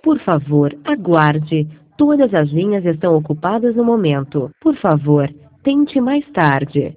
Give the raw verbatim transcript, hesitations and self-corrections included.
Por favor, aguarde. Todas as linhas estão ocupadas no momento. Por favor, tente mais tarde.